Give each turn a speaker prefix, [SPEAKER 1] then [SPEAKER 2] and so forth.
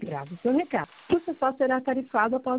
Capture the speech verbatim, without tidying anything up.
[SPEAKER 1] Grave seu recado. Você só será tarifado após